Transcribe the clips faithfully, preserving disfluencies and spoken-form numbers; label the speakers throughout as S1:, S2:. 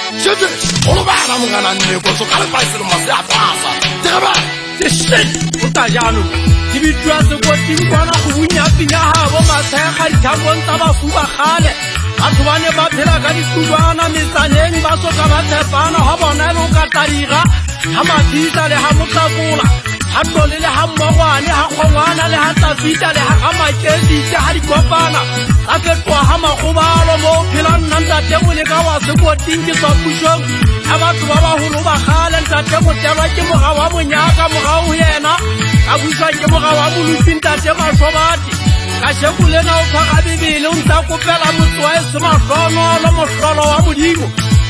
S1: Shit, all of that I'm gonna need to call it by some of that pasta. The shit,
S2: what I know. If you trust the what you wanna who you have been a harbor, my hair, I can't want to have a fuba hale. At one about Pelagani Kubana, Mister Name, Basso Cavatapana, Habanero Catariga, Hamatita, the Hamutagula, Hatolile Hamawana, Hawana, the Hatafita, the Hamakesi, the Harikopana, After Hama Humaro, Pilan, and that Demonikawa, the what thing is of Pushon, about Baba Huluba Hal and that Demotarakimo, Yaka, Mohawena, Abusakimawamu, Pinta, Demasovati. Kashebulena ukakabibili untakupela mutwese masono lo mosholo wa mudigo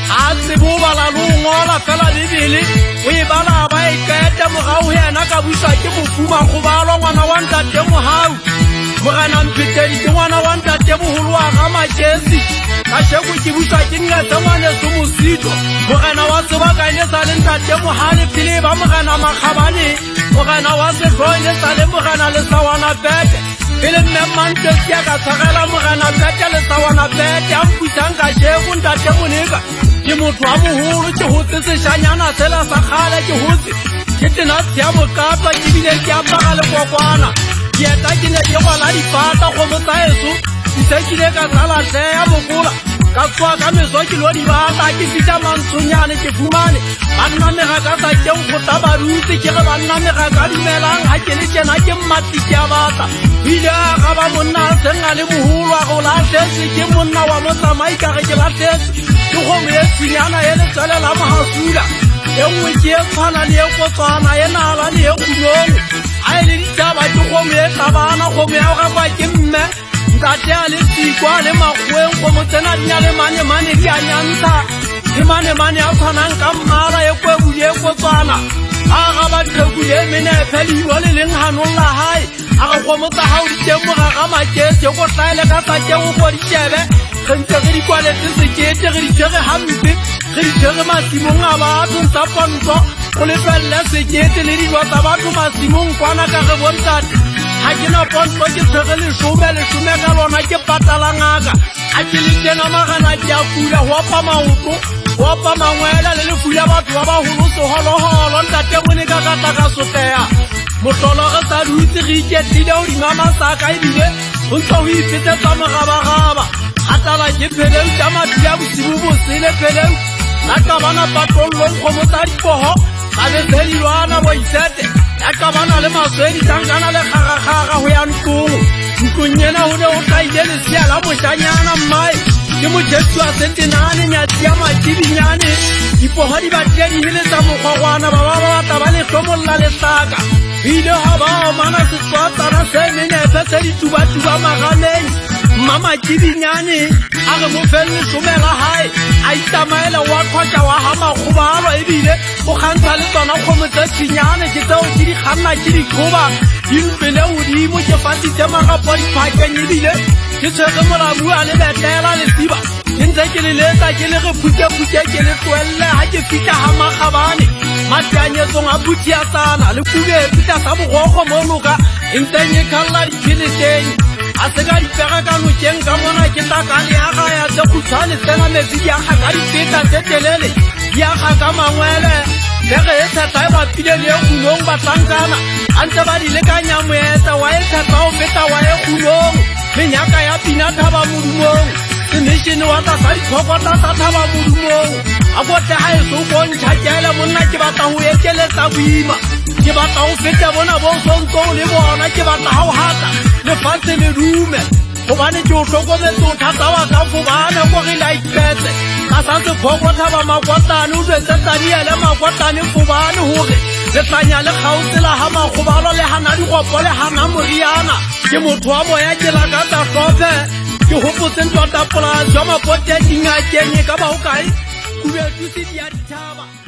S2: asibuba la lungola fela bibili uyibala abaikete mogau yena ka busa ke mofuma khobalo ngwana wa ntate mohau mogana mpitedi ke ngwana wa ntate boholo wa ga makesi kasheku ke busa ke ngata ngwane se mosito mogana wa sebaka ine sa le ntate mohale pele ba mogana makhabane mogana wa se joine sa le mogana le sawana bete Ele memante siaka sagala mogana bete le sawana bete amputanga sheku ntate monika ke motho wa moholo ke hotse se shanyana sela sa khale ke hotse ke tena tsia mokapa ke bile ke apara le kokwana ke eta ke ne ke gola dipata go motsa eso ke sekile ka sala se ya mokola ka tswa ka meso ke lo di bata ke fita mantsunyane ke fumane banna me ga ka sa ke go tabaruti ke ga banna me ga ka dimelang ha ke le tsena ke mmati ke a bata bile ga ba monna senga le moholo go la tse ke monna wa motsamai ka ge ke la tse ke go me tsinyana ele tsala la mahasula e nngwe ke tsana le go tsana e nala le e kulong a ile ditaba ke go me tabana go me ga ba ke mme ntate a le tsikwa le magweng go motsena nya le mane mane ke a nyanta ke mane mane a tshwanang ka mmala e kwe bule go tsana a ga ba tlhokule mene pheli wa le leng hanolla hae a go motsa ha o ditemo ga ga maketse go tlaile ka sa ke go go ditebe Kente re di kwale tse sekete re di tshwere hampe re di tshwere masimong a batho tsa pontsho go lefella sekete le dilwa tsa batho masimong kwana ka re bontate ha ke na pontsho ke tshwere leshome leshome ka lona ke patala ngaka a ke le tsena magana ke a fula ho apa maoto ho apa mangwela le le fula batho ba baholo soholoholo ntate mone ka ka ka sotea motlolo re sa dutse re iketlile o dimama sa ka ebile o ntse o ipetsetsa mogabagaba Atala ke phele tsa matia bosibu bosele phele la ka bana patrollong go motsa dipoho ba be selilwana bo isete la ka bana le maswedi tangana le khagakhaga ho ya ntungu nkunyena ho ne o tsaile le sia la moshanyana mai ke mo jetwa sentenane nya tia makibinyane dipoho di batia di hele tsa mogwagwana ba ba ba ta ba le hlomolla le saka ile ha ba mana se tswata na se ne ne tsa di tuba tuba maganeng Mama kibinyane a re mo felle somela hae a itamaela wa khwaja wa ha magobalo ebile o khantsa le tsona go motsa tsinyane ke tsao ke di khanna ke di khoba dimpele o di mo ke fatitse magapo di phakeng ebile ke tshwere molabu a le betlela le siba ke ntse ke le letsa ke le re phutse phutse ke le twelle ha ke fita ha magabane matanyetsong a butia tsana le kube fita sa bogogo mo loka intenye khalla di philiteng a se ka dipega ka nokeng ka mona ke tla ka le aga ya tse khutshwane tsena metsi ya ga ka dipeta tse telele ya ga ka mangwele pege e thata e bapile le e kulong ba tlankana a ntse ba di lekanya moeta wa e thata o feta wa e kulong menyaka ya pina thaba modumong semešene wa tsa sa ditlhoko tsa sa thaba modumong a botle ga e se o bontšha keele monna ke batla go ekeletsa boima ke batla go feta bona bo sontso le bona ke batla ga o hata lefatshe le dume gobane ke o tlhokometse o thata wa ka fobane ko re laipetse ka sa sekgoko thaba makwatane o dwetsetsaniele makwatane fobane gore letlanya le kgaotse la ga magobalo le gana digopo le gana moriana ke motho wa moya ke la ka tatlhophe ke gopotseng tota polase jwa mapote dingakeng e ka ba o kae kubetuse di a dithaba